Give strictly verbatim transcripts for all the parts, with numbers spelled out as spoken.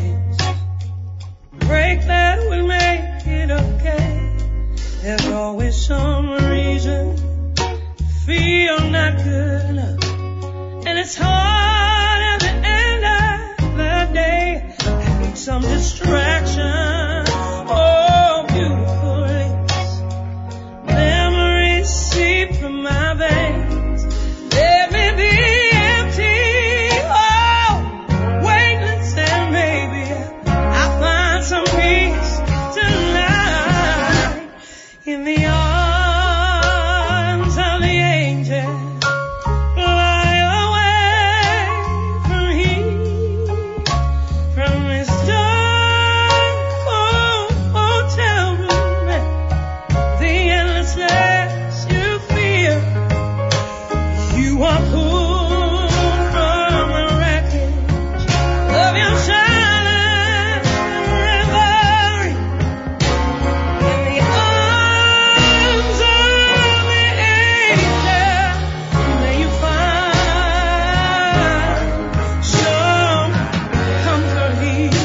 chains, break that will make it okay. There's always some reason to feel not good enough, and it's hard at the end of the day. I need some distraction. Oh, beautiful lips, memories seep from my veins. Let me be empty, oh, weightless, and maybe I'll find some peace tonight in the arms of the angel. Fly away from here, from this dark old hotel room, and the endlessness you feel. You are pulled from the wreckage of your silent reverie in the arms of the angel. May you find some comfort here.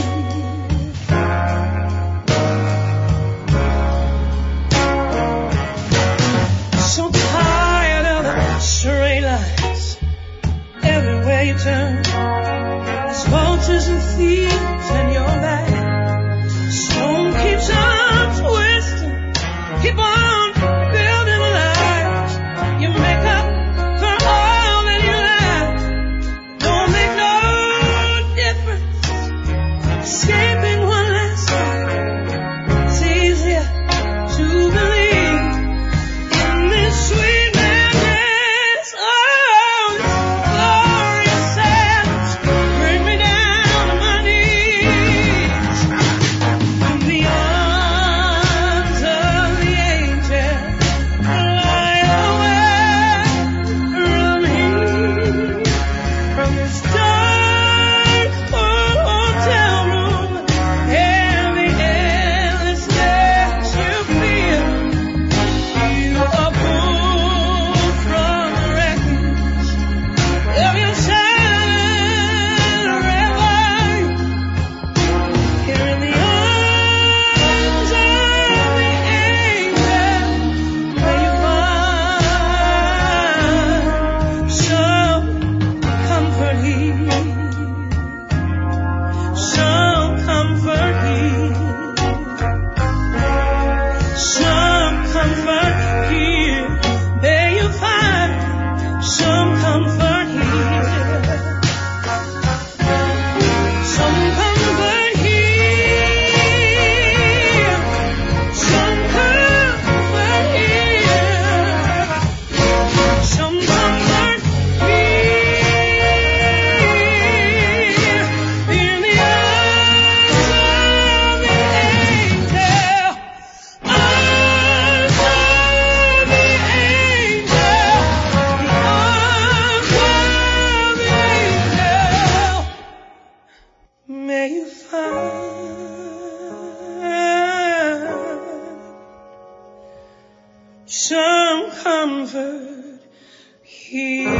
So tired of the straight lines everywhere you turn. There's vultures and thieves in your back. Stone keeps on twisting, keep on building lies. You make up for all that you lack. Don't make no difference escaping one last time. It's easier to believe in this sweet madness. Oh, this glorious sadness, bring me down to my knees. In the arms of the angel, fly away from here, from this dark old hotel room, and the endlessness you feel. You are pulled from the wreckage of your silent reverie. Here in the arms of the angel, where you find some comfort here, some comfort here, some comfort here. May you find some comfort here, some comfort here, some comfort here, some comfort here, in the arms of the angel, arms of the angel, the arms of the angel. May you find some comfort here.